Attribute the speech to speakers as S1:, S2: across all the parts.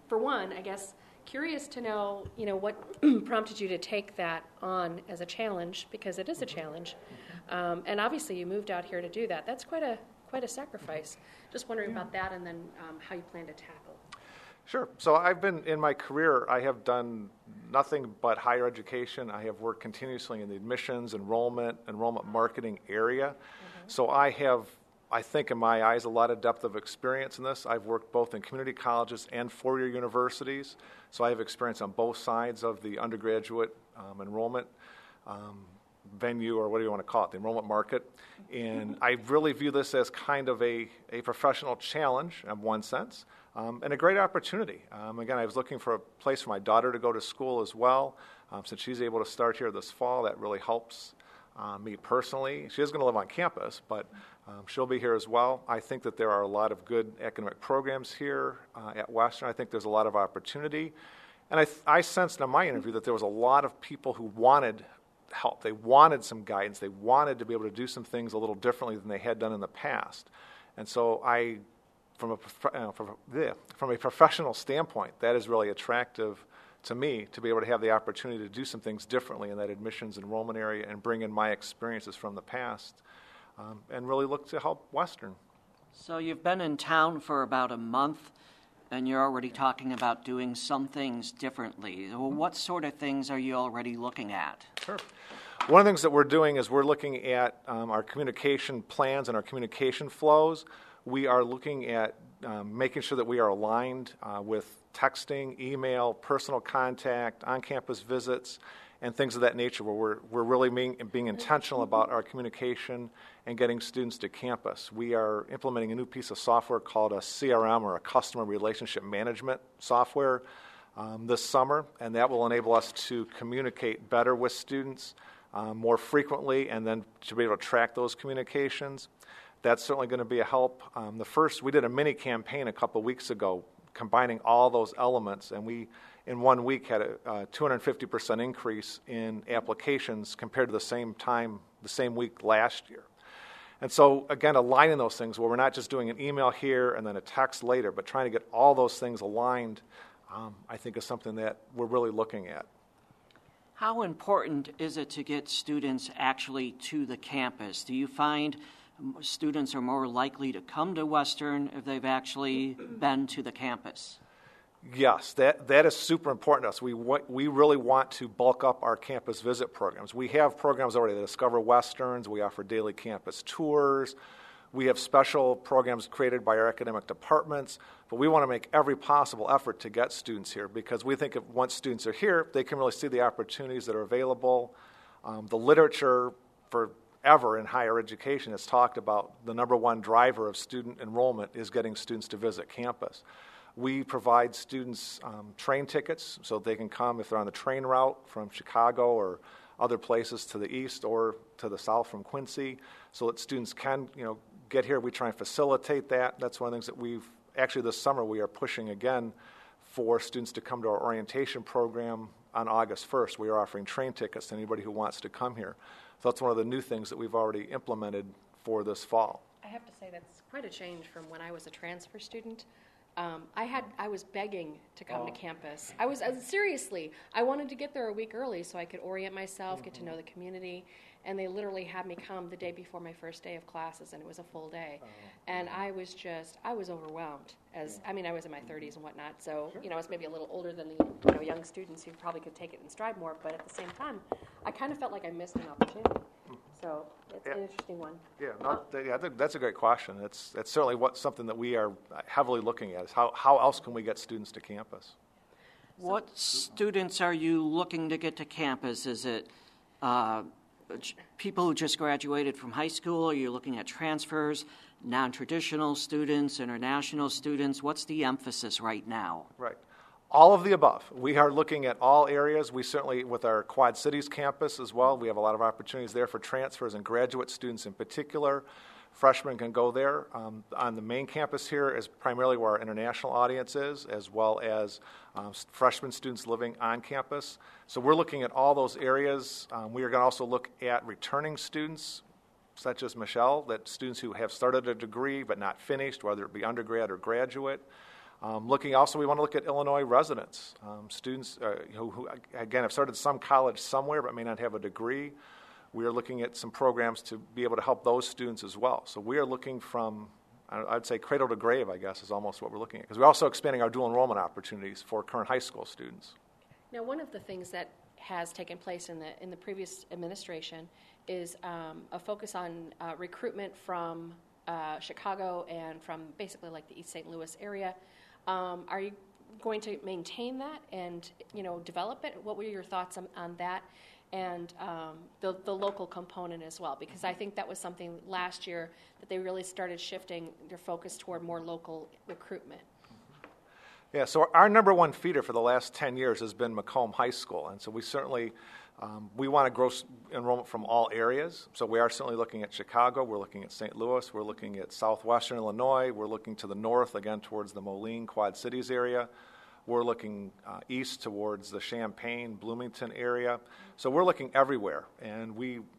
S1: for one, I guess, curious to know, what prompted you to take that on as a challenge, because it is a challenge. And obviously you moved out here to do that. That's quite a sacrifice. Just wondering about that, and then how you plan to tackle.
S2: Sure. So I've been, in my career, I have done nothing but higher education. I have worked continuously in the admissions, enrollment marketing area. So I have, I think in my eyes, a lot of depth of experience in this. I've worked both in community colleges and four-year universities. So I have experience on both sides of the undergraduate enrollment venue, or what do you want to call it, the enrollment market. And I really view this as kind of a professional challenge in one sense, and a great opportunity. Again, I was looking for a place for my daughter to go to school as well. Since she's able to start here this fall, that really helps me personally. She is going to live on campus, but she'll be here as well. I think that there are a lot of good academic programs here at Western. I think there's a lot of opportunity. And I sensed in my interview that there was a lot of people who wanted help. They wanted some guidance. They wanted to be able to do some things a little differently than they had done in the past. And so from a professional standpoint, that is really attractive to me, to be able to have the opportunity to do some things differently in that admissions enrollment area and bring in my experiences from the past and really look to help Western.
S3: So you've been in town for about a month, and you're already talking about doing some things differently. What sort of things are you already looking at?
S2: Sure. One of the things that we're doing is we're looking at our communication plans and our communication flows. We are looking at making sure that we are aligned with texting, email, personal contact, on-campus visits, and things of that nature, where we're really being intentional about our communication and getting students to campus. We are implementing a new piece of software called a CRM, or a Customer Relationship Management software, this summer, and that will enable us to communicate better with students more frequently, and then to be able to track those communications. That's certainly going to be a help. We did a mini campaign a couple weeks ago combining all those elements, and we, in 1 week, had a 250% increase in applications compared to the same week last year. And so, again, aligning those things where we're not just doing an email here and then a text later, but trying to get all those things aligned, I think is something that we're really looking at.
S3: How important is it to get students actually to the campus? Do you find students are more likely to come to Western if they've actually been to the campus?
S2: Yes, that is super important to us. We really want to bulk up our campus visit programs. We have programs already, the Discover Westerns. We offer daily campus tours. We have special programs created by our academic departments, but we want to make every possible effort to get students here, because we think if once students are here, they can really see the opportunities that are available. The literature forever in higher education has talked about the number one driver of student enrollment is getting students to visit campus. We provide students train tickets so they can come if they're on the train route from Chicago or other places to the east or to the south from Quincy, so that students can, get here. We try and facilitate that. That's one of the things that actually this summer we are pushing again for students to come to our orientation program on August 1st. We are offering train tickets to anybody who wants to come here. So that's one of the new things that we've already implemented for this fall.
S1: I have to say that's quite a change from when I was a transfer student. I was begging to come to campus. I was seriously, I wanted to get there a week early so I could orient myself, get to know the community, and they literally had me come the day before my first day of classes, and it was a full day. And I was overwhelmed. I was in my 30s and whatnot, so, I was maybe a little older than the, young students who probably could take it in stride more, but at the same time, I kind of felt like I missed an opportunity. So it's an interesting one.
S2: I think that's a great question. It's certainly something that we are heavily looking at, is how else can we get students to campus?
S3: What students are you looking to get to campus? Is it people who just graduated from high school? Are you looking at transfers, non-traditional students, international students? What's the emphasis right now?
S2: Right. All of the above. We are looking at all areas. We certainly, with our Quad Cities campus as well, we have a lot of opportunities there for transfers and graduate students in particular. Freshmen can go there. On the main campus here is primarily where our international audience is, as well as freshman students living on campus. So we're looking at all those areas. We are going to also look at returning students, such as Michelle, that students who have started a degree but not finished, whether it be undergrad or graduate. Looking also, we want to look at Illinois residents, students who, again, have started some college somewhere but may not have a degree. We are looking at some programs to be able to help those students as well. So we are looking from, I'd say, cradle to grave, I guess, is almost what we're looking at. Because we're also expanding our dual enrollment opportunities for current high school students.
S1: Now, one of the things that has taken place in the previous administration is a focus on recruitment from Chicago and from basically like the East St. Louis area. Are you going to maintain that and develop it? What were your thoughts on that and the local component as well? Because I think that was something last year that they really started shifting their focus toward more local recruitment.
S2: Yeah, so our number one feeder for the last 10 years has been Macomb High School, and so we certainly we want to grow enrollment from all areas. So we are certainly looking at Chicago, we're looking at St. Louis, we're looking at southwestern Illinois, we're looking to the north, again, towards the Moline, Quad Cities area. We're looking east towards the Champaign, Bloomington area. So we're looking everywhere, and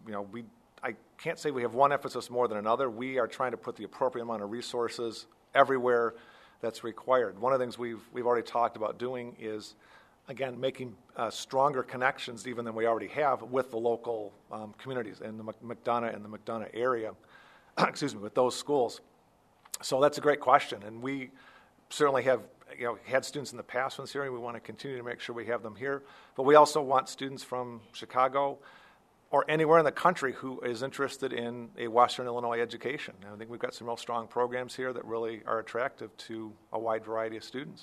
S2: I can't say we have one emphasis more than another. We are trying to put the appropriate amount of resources everywhere that's required. One of the things we've already talked about doing is, again, making stronger connections even than we already have with the local communities in the McDonough and the McDonough area, with those schools. So that's a great question, and we certainly have had students in the past from this area. We want to continue to make sure we have them here, but we also want students from Chicago or anywhere in the country who is interested in a Western Illinois education. And I think we've got some real strong programs here that really are attractive to a wide variety of students.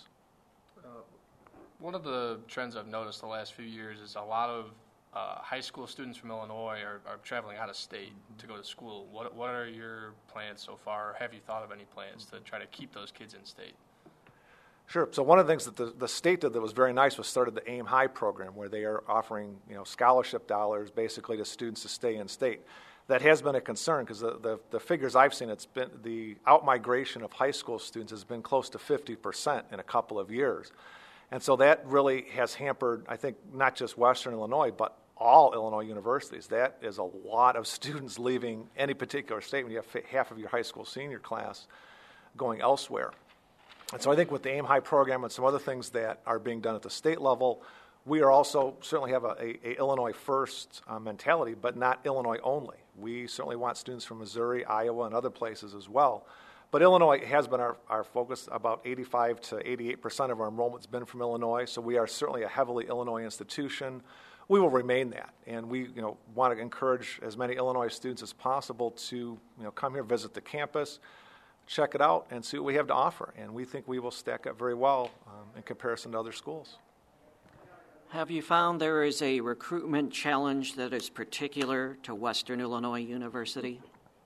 S4: One of the trends I've noticed the last few years is a lot of high school students from Illinois are traveling out of state to go to school. What are your plans so far? Or have you thought of any plans to try to keep those kids in state?
S2: Sure. So one of the things that the state did that was very nice was started the AIM High program, where they are offering scholarship dollars basically to students to stay in state. That has been a concern because the figures I've seen, it's been the out-migration of high school students has been close to 50% in a couple of years. And so that really has hampered, I think, not just Western Illinois, but all Illinois universities. That is a lot of students leaving any particular state when you have half of your high school senior class going elsewhere. And so I think with the AIM High program and some other things that are being done at the state level, we are also certainly have a Illinois first mentality, but not Illinois only. We certainly want students from Missouri, Iowa, and other places as well. But Illinois has been our focus. About 85 to 88% of our enrollment's been from Illinois, so we are certainly a heavily Illinois institution. We will remain that, and we want to encourage as many Illinois students as possible to come here, visit the campus, check it out, and see what we have to offer. And we think we will stack up very well in comparison to other schools.
S3: Have you found there is a recruitment challenge that is particular to Western Illinois University?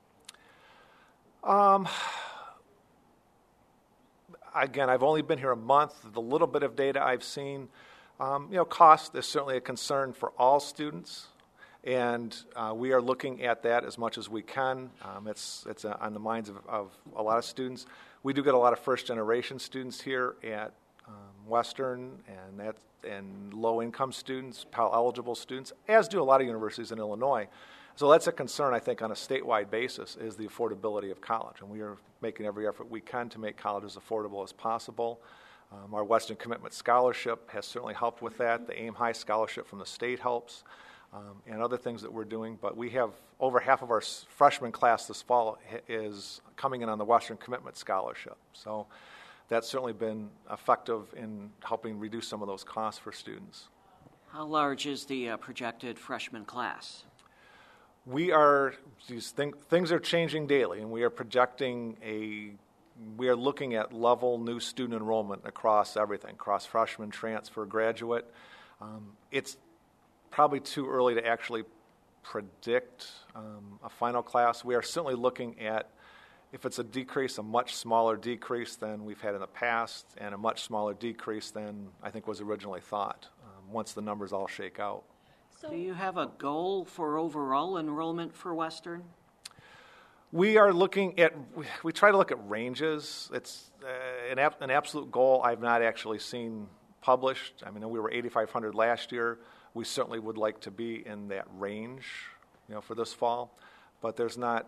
S2: Again, I've only been here a month. The little bit of data I've seen, cost is certainly a concern for all students. And we are looking at that as much as we can. It's on the minds of a lot of students. We do get a lot of first-generation students here at Western, and low-income students, Pell-eligible students, as do a lot of universities in Illinois. So that's a concern, I think, on a statewide basis, is the affordability of college. And we are making every effort we can to make college as affordable as possible. Our Western Commitment Scholarship has certainly helped with that. The AIM High Scholarship from the state helps. And other things that we're doing, but we have over half of our freshman class this fall is coming in on the Western Commitment Scholarship. So that's certainly been effective in helping reduce some of those costs for students.
S3: How large is the projected freshman class?
S2: We are, things are changing daily, and we are projecting we are looking at level new student enrollment across everything, across freshman, transfer, graduate. It's probably too early to actually predict a final class. We are certainly looking at, if it's a decrease, a much smaller decrease than we've had in the past, and a much smaller decrease than I think was originally thought, once the numbers all shake out.
S3: Do you have a goal for overall enrollment for Western?
S2: We are looking at, we try to look at ranges. It's an absolute goal I've not actually seen published. I mean, we were 8,500 last year. We certainly would like to be in that range, for this fall, but there's not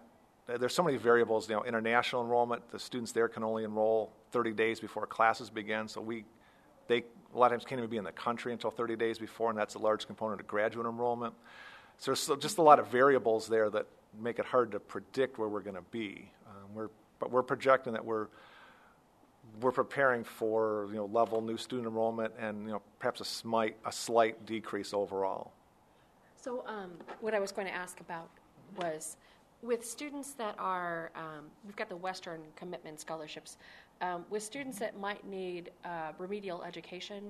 S2: there's so many variables. International enrollment, the students there can only enroll 30 days before classes begin, so they a lot of times can't even be in the country until 30 days before, and that's a large component of graduate enrollment. So there's just a lot of variables there that make it hard to predict where we're going to be. But we're projecting that we're preparing for level new student enrollment and perhaps a slight decrease overall.
S1: So what I was going to ask about was, with students that are, we've got the Western Commitment Scholarships, with students that might need remedial education,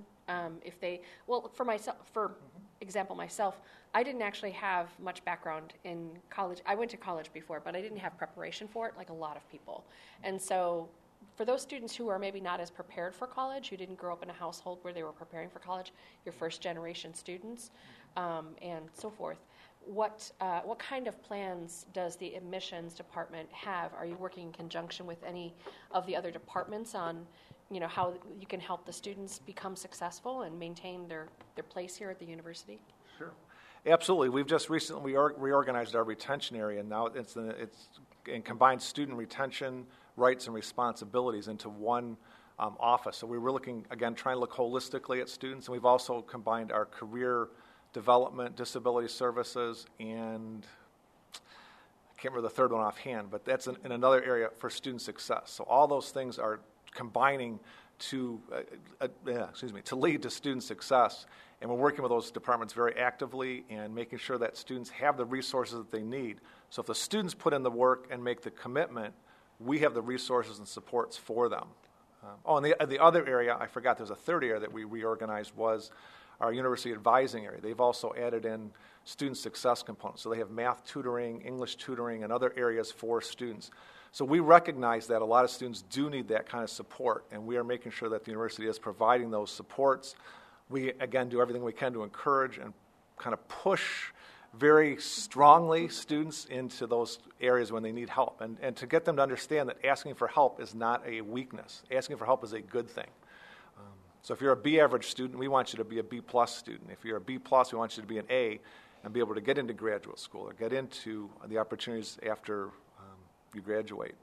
S1: for example, myself, I didn't actually have much background in college. I went to college before, but I didn't have preparation for it like a lot of people. And so for those students who are maybe not as prepared for college, who didn't grow up in a household where they were preparing for college, your first generation students, and so forth, what kind of plans does the admissions department have? Are you working in conjunction with any of the other departments on how you can help the students become successful and maintain their place here at the university?
S2: Sure. Absolutely. We've just recently reorganized our retention area, and now it's combined student retention rights and responsibilities into one office. So we were looking, again, trying to look holistically at students, and we've also combined our career development, disability services, and I can't remember the third one offhand, but that's in another area for student success. So all those things are combining to lead to student success, and we're working with those departments very actively and making sure that students have the resources that they need. So if the students put in the work and make the commitment, we have the resources and supports for them. And the other area, I forgot, there's a third area that we reorganized, was our university advising area. They've also added in student success components. So they have math tutoring, English tutoring, and other areas for students. So we recognize that a lot of students do need that kind of support, and we are making sure that the university is providing those supports. We, again, do everything we can to encourage and kind of push very strongly students into those areas when they need help, and to get them to understand that asking for help is not a weakness. Asking for help is a good thing. So if you're a B average student, we want you to be a B plus student. If you're a B plus, we want you to be an A and be able to get into graduate school or get into the opportunities after you graduate.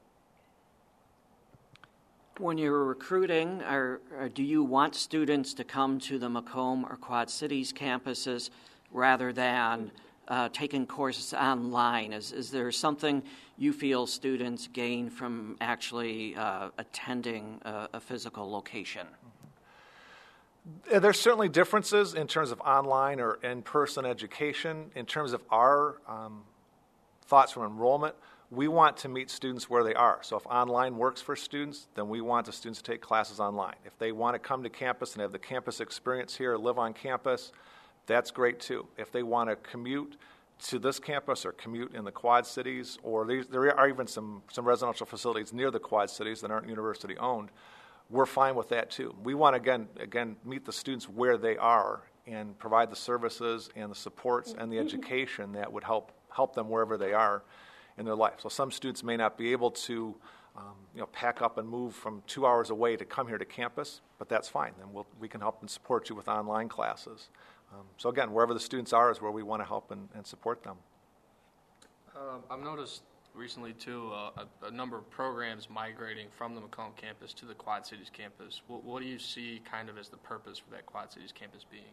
S3: When you're recruiting, do you want students to come to the Macomb or Quad Cities campuses rather than taking courses online? Is there something you feel students gain from actually attending a physical location?
S2: There's certainly differences in terms of online or in-person education. In terms of our thoughts from enrollment, we want to meet students where they are. So if online works for students, then we want the students to take classes online. If they want to come to campus and have the campus experience here, live on campus, that's great too. If they want to commute to this campus or commute in the Quad Cities, or there are even some residential facilities near the Quad Cities that aren't university owned, we're fine with that too. We want to, again, meet the students where they are and provide the services and the supports and the education that would help them wherever they are in their life. So some students may not be able to pack up and move from 2 hours away to come here to campus, but that's fine. Then we can help and support you with online classes. So again, wherever the students are is where we want to help and support them.
S4: I've noticed recently, too, a number of programs migrating from the Macomb campus to the Quad Cities campus. What do you see kind of as the purpose for that Quad Cities campus being?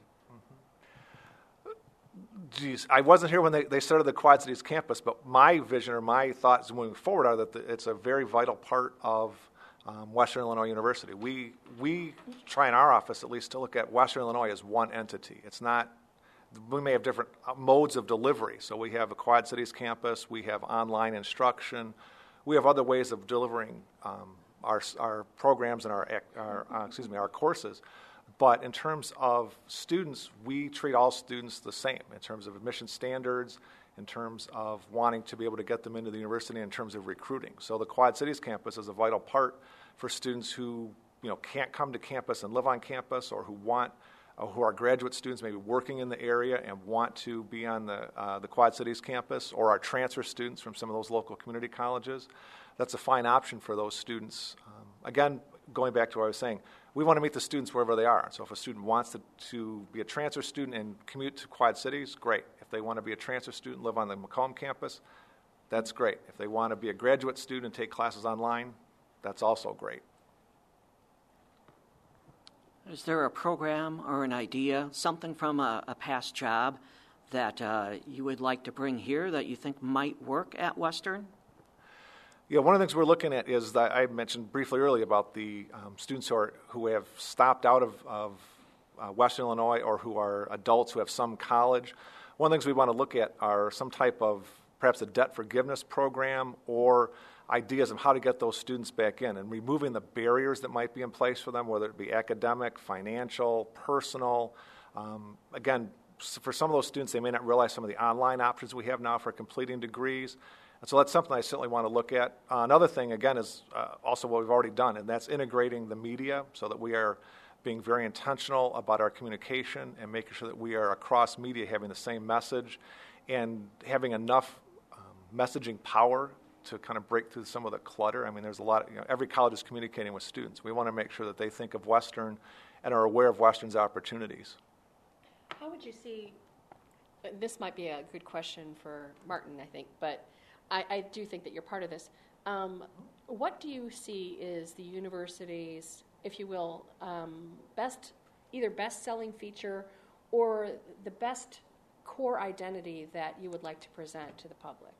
S2: Geez, I wasn't here when they started the Quad Cities campus, but my vision or my thoughts moving forward are that it's a very vital part of Western Illinois University. We try in our office at least to look at Western Illinois as one entity. It's not. We may have different modes of delivery. So we have a Quad Cities campus, we have online instruction, we have other ways of delivering our programs and our courses. But in terms of students, we treat all students the same in terms of admission standards, in terms of wanting to be able to get them into the university, in terms of recruiting. So the Quad Cities campus is a vital part for students who can't come to campus and live on campus, or who are graduate students, maybe working in the area and want to be on the Quad Cities campus, or are transfer students from some of those local community colleges. That's a fine option for those students. Again, going back to what I was saying, we want to meet the students wherever they are. So if a student wants to be a transfer student and commute to Quad Cities, great. If they want to be a transfer student, live on the Macomb campus, that's great. If they want to be a graduate student and take classes online, that's also great.
S3: Is there a program or an idea, something from a past job that you would like to bring here that you think might work at Western?
S2: Yeah, one of the things we're looking at is that I mentioned briefly earlier about the students who have stopped out of Western Illinois or who are adults who have some college. One of the things we want to look at are some type of perhaps a debt forgiveness program or ideas of how to get those students back in and removing the barriers that might be in place for them, whether it be academic, financial, personal. Again, for some of those students, they may not realize some of the online options we have now for completing degrees. And so that's something I certainly want to look at. Another thing, again, is also what we've already done, and that's integrating the media so that we are being very intentional about our communication and making sure that we are across media having the same message and having enough messaging power to kind of break through some of the clutter. I mean, there's a lot, every college is communicating with students. We want to make sure that they think of Western and are aware of Western's opportunities.
S1: How would you see, this might be a good question for Martin, I think, but I do think that you're part of this. What do you see is the university's, if you will, either best-selling feature or the best core identity that you would like to present to the public?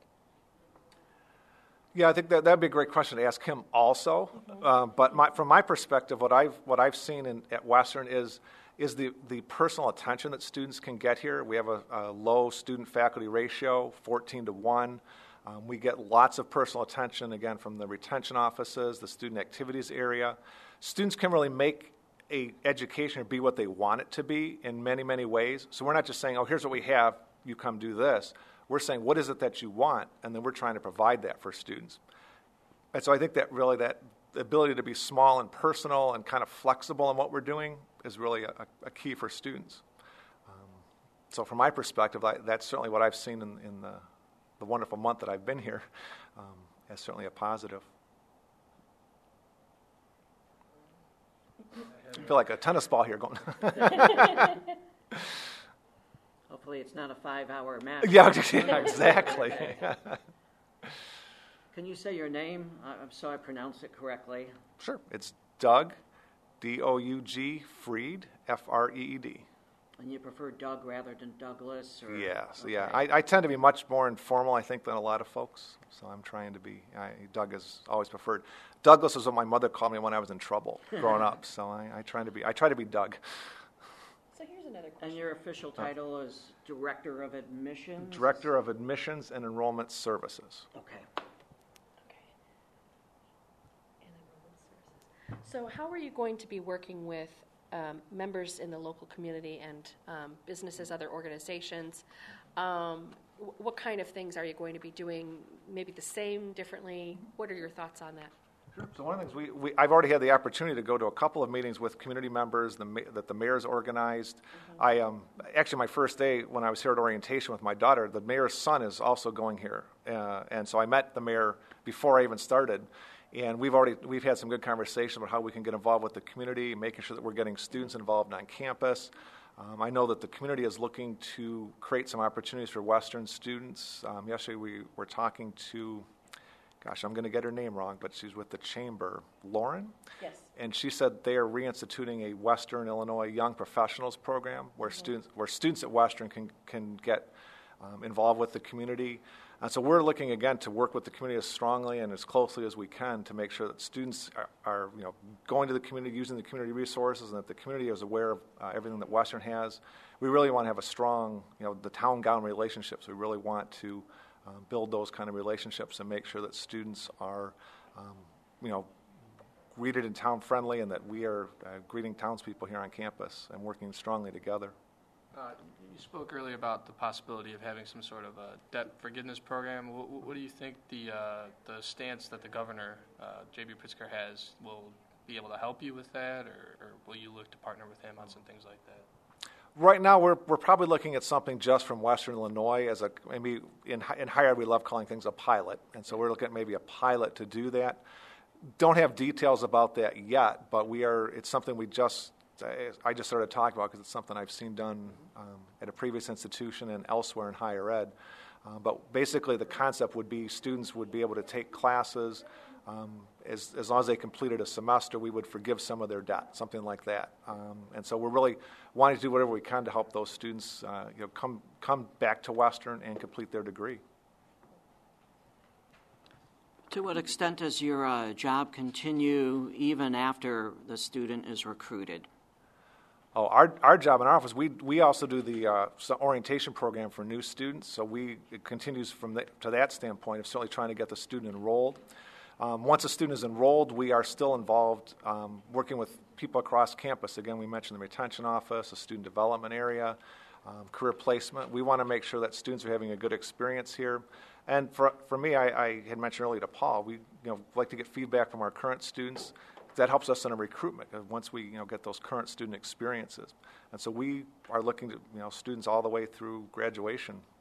S2: Yeah, I think that'd be a great question to ask him also. But from my perspective, what I've seen at Western is the personal attention that students can get here. We have a low student-faculty ratio, 14-1. We get lots of personal attention, again, from the retention offices, the student activities area. Students can really make a education be what they want it to be in many, many ways. So we're not just saying, oh, here's what we have, you come do this. We're saying, what is it that you want? And then we're trying to provide that for students. And so I think that really that ability to be small and personal and kind of flexible in what we're doing is really a key for students. So from my perspective, that's certainly what I've seen in the wonderful month that I've been here as certainly a positive. I feel like a tennis ball here going.
S3: Hopefully it's not a 5-hour match.
S2: Yeah, exactly.
S3: Can you say your name so I pronounce it correctly?
S2: Sure. It's Doug, D-O-U-G, Freed, F-R-E-E-D.
S3: And you prefer Doug rather than Douglas? Or?
S2: Yes,
S3: okay.
S2: yeah. I tend to be much more informal, I think, than a lot of folks. So I'm trying to be, Doug is always preferred. Douglas is what my mother called me when I was in trouble growing up. So I try to be Doug.
S1: So here's another question.
S3: And your official title is Director of Admissions?
S2: Director of Admissions and Enrollment Services.
S3: Okay.
S1: And enrollment services. So how are you going to be working with members in the local community and businesses, other organizations? What kind of things are you going to be doing? Maybe the same, differently? What are your thoughts on that?
S2: Sure. So one of the things I've already had the opportunity to go to a couple of meetings with community members that the mayor's organized. Mm-hmm. Actually, my first day when I was here at orientation with my daughter, the mayor's son is also going here, and so I met the mayor before I even started. And we've had some good conversations about how we can get involved with the community, making sure that we're getting students involved on campus. I know that the community is looking to create some opportunities for Western students. Yesterday we were talking to, gosh, I'm going to get her name wrong, but she's with the chamber, Lauren?
S1: Yes.
S2: And she said they are reinstituting a Western Illinois Young Professionals program where students at Western can get involved with the community. And so we're looking again to work with the community as strongly and as closely as we can to make sure that students are going to the community, using the community resources, and that the community is aware of everything that Western has. We really want to have a strong, the town-gown relationships. We really want to build those kind of relationships and make sure that students are, greeted and town-friendly, and that we are greeting townspeople here on campus and working strongly together.
S4: You spoke earlier about the possibility of having some sort of a debt forgiveness program. What do you think the stance that the governor, J.B. Pritzker, has will be able to help you with that, or will you look to partner with him on some things like that?
S2: Right now, we're probably looking at something just from Western Illinois as maybe in higher ed we love calling things a pilot, and so we're looking at maybe a pilot to do that. Don't have details about that yet, but it's something I just started talking about because it's something I've seen done at a previous institution and elsewhere in higher ed. But basically, the concept would be students would be able to take classes. As long as they completed a semester, we would forgive some of their debt, something like that. And so we're really wanting to do whatever we can to help those students come back to Western and complete their degree.
S3: To what extent does your job continue even after the student is recruited?
S2: Oh, our job in our office, we also do the orientation program for new students, so it continues to that standpoint of certainly trying to get the student enrolled. Once a student is enrolled, we are still involved working with people across campus. Again, we mentioned the retention office, the student development area, career placement. We want to make sure that students are having a good experience here. And for me, I had mentioned earlier to Paul, we like to get feedback from our current students. That helps us in a recruitment once we get those current student experiences. And so we are looking to students all the way through graduation